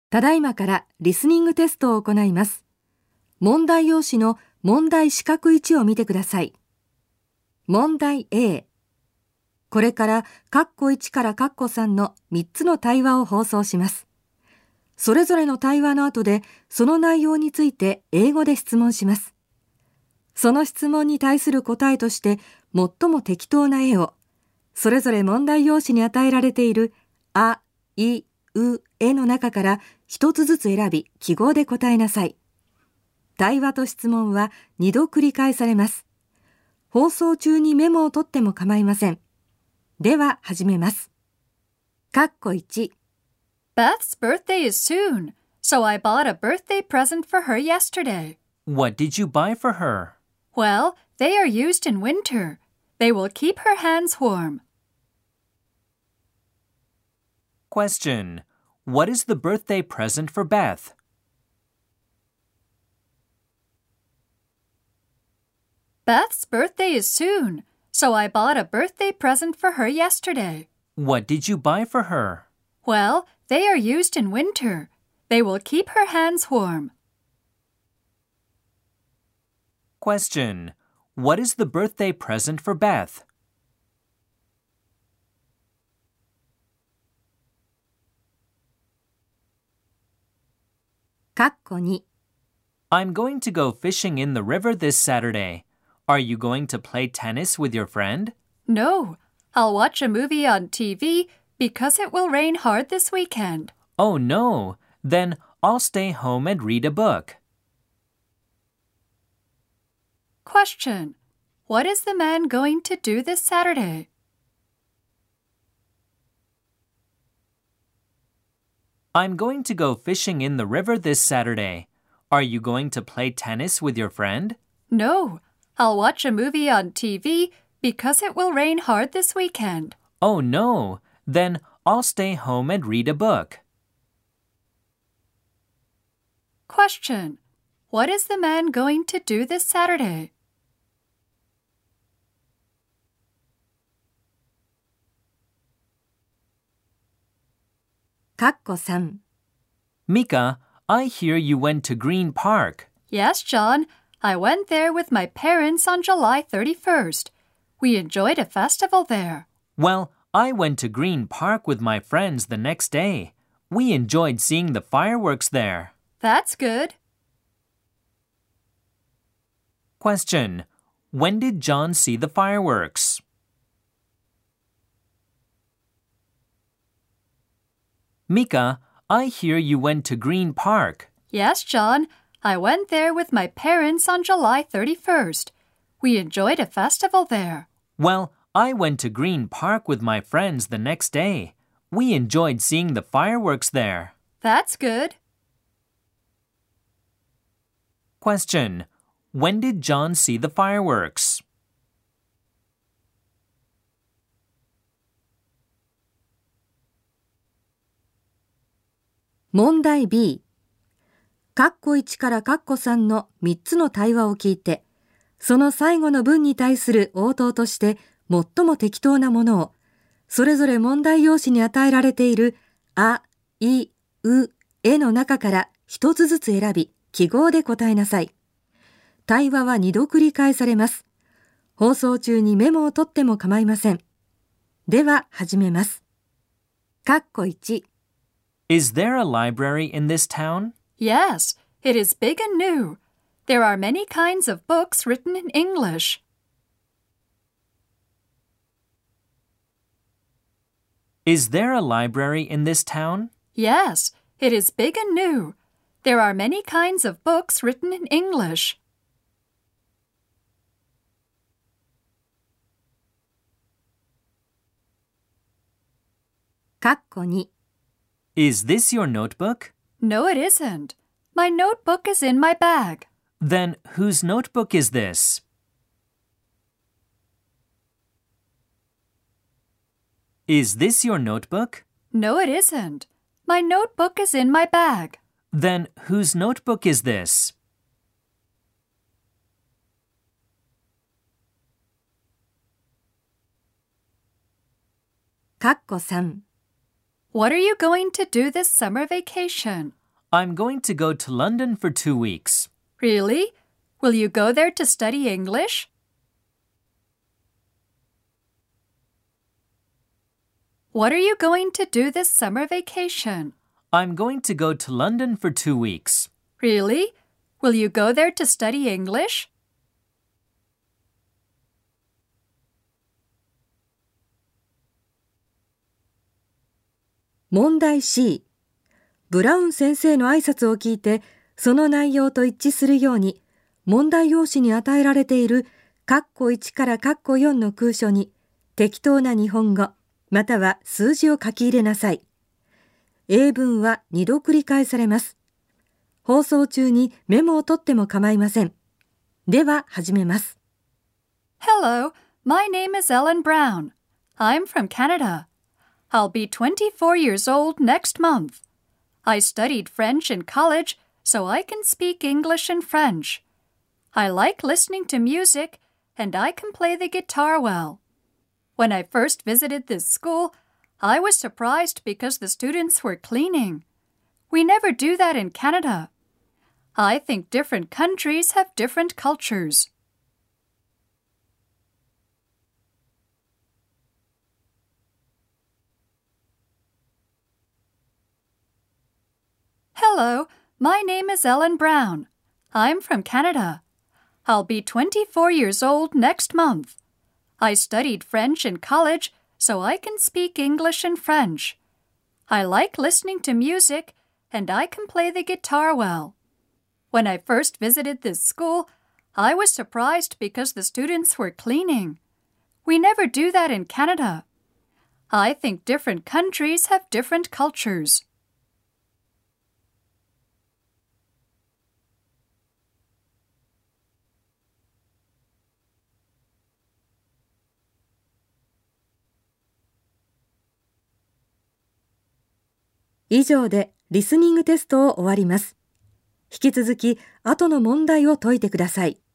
ただいまからリスニングテストを行います。問題用紙の問題四角1を見てください。問題 A。これから括弧1から括弧3の3つの対話を放送します。それぞれの対話の後でその内容について英語で質問します。その質問に対する答えとして最も適当な絵をそれぞれ問題用紙に与えられているあ、い、う、えの中から一つずつ選び記号で答えなさい。対話と質問は2度繰り返されます。放送中にメモを取っても構いません。では始めます。括弧1。 Beth's birthday is soon, so I bought a birthday present for her yesterday. What did you buy for her? Well, they are used in winter. They will keep her hands warm. Question. What is the birthday present for Beth? Beth's birthday is soon, so I bought a birthday present for her yesterday. What did you buy for her? Well, they are used in winter. They will keep her hands warm. Question. What is the birthday present for Beth? 括弧2。 I'm going to go fishing in the river this Saturday. Are you going to play tennis with your friend? No, I'll watch a movie on TV because it will rain hard this weekend. Oh no, then I'll stay home and read a book. Question. What is the man going to do this Saturday? I'm going to go fishing in the river this Saturday. Are you going to play tennis with your friend? No, I'll watch a movie on TV because it will rain hard this weekend. Oh no, then I'll stay home and read a book. Question. What is the man going to do this Saturday? 括弧3。 Mika, I hear you went to Green Park. Yes, John. I went there with my parents on July 31st. We enjoyed a festival there. Well, I went to Green Park with my friends the next day. We enjoyed seeing the fireworks there. That's good. Question. When did John see the fireworks? Mika, I hear you went to Green Park. Yes, John. I went there with my parents on July 31st. We enjoyed a festival there. Well, I went to Green Park with my friends the next day. We enjoyed seeing the fireworks there. That's good. Question. When did John see the fireworks? 問題 B。括弧1から括弧3の3つの対話を聞いて、その最後の文に対する応答として最も適当なものを、それぞれ問題用紙に与えられているあ、い、う、えの中から一つずつ選び、記号で答えなさい。対話は2度繰り返されます。放送中にメモを取っても構いません。では始めます。括弧1。 Is there a library in this town? Yes, it is big and new. There are many kinds of books written in English. Is there a library in this town? Yes, it is big and new. There are many kinds of books written in English. 括弧2。 Is this your notebook? No, it isn't. My notebook is in my bag. Then whose notebook is this? Is this your notebook? No, it isn't. My notebook is in my bag. Then whose notebook is this? 括弧3。 What are you going to do this summer vacation? I'm going to go to London for 2 weeks. Really? Will you go there to study English? What are you going to do this summer vacation? I'm going to go to London for 2 weeks. Really? Will you go there to study English? 問題 C。ブラウン先生の挨拶を聞いて、その内容と一致するように、問題用紙に与えられている括弧1から括弧4の空所に、適当な日本語、または数字を書き入れなさい。英文は2度繰り返されます。放送中にメモを取っても構いません。では始めます。 Hello, my name is Ellen Brown. I'm from Canada. I'll be 24 years old next month. I studied French in college, so I can speak English and French. I like listening to music, and I can play the guitar well. When I first visited this school, I was surprised because the students were cleaning. We never do that in Canada. I think different countries have different cultures. Hello, my name is Ellen Brown. I'm from Canada. I'll be 24 years old next month. I studied French in college, so I can speak English and French. I like listening to music, and I can play the guitar well. When I first visited this school, I was surprised because the students were cleaning. We never do that in Canada. I think different countries have different cultures. 以上でリスニングテストを終わります。引き続き後の問題を解いてください。